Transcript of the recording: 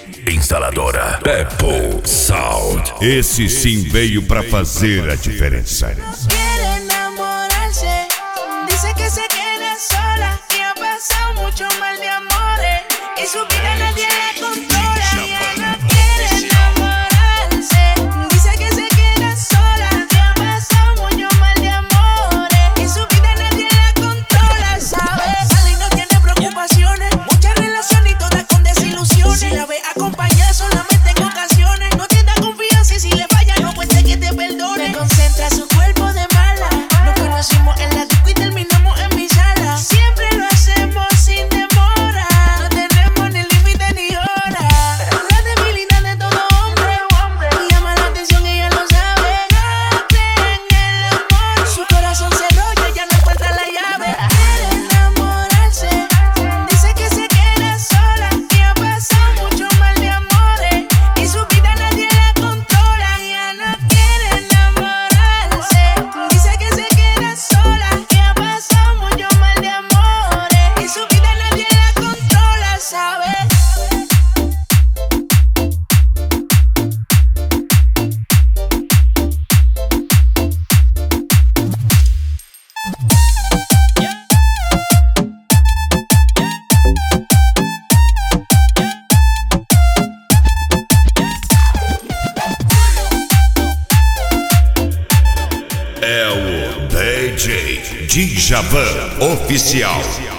Instaladora Peppo Sound. Esse sim veio pra fazer a diferença. Quiere enamorarse, dice que se queda sola y ha pasado mucho mal de amores y su vida nadie la controla. Ella no quiere enamorarse, dice que se queda sola y ha pasado mucho mal de amores y su vida nadie la controla, ¿sabes? Sale y no tiene preocupaciones, muchas relaciones y todas con desilusiones. Si la ve acompañada solamente en ocasiones, no tiene confianza y si le falla no cuente que te perdone. Concentra su cuerpo de mala, nos conocimos en la disco y terminamos en mi sala. Siempre lo hacemos sin demora, no tenemos ni límite ni hora. La debilidad de todo hombre, y llama la atención, ella lo sabe. No cree en el amor, su corazón se rolla, ya no encuentra la llave. Quiere enamorarse, dice que se queda sola y ha pasado mucho mal de amores y su vida nadie la controla. Ella no quiere enamorarse, dice que se queda sola y ha pasado mucho mal de amores y su vida nadie la controla, ¿sabes? É o DJ Djavan Oficial.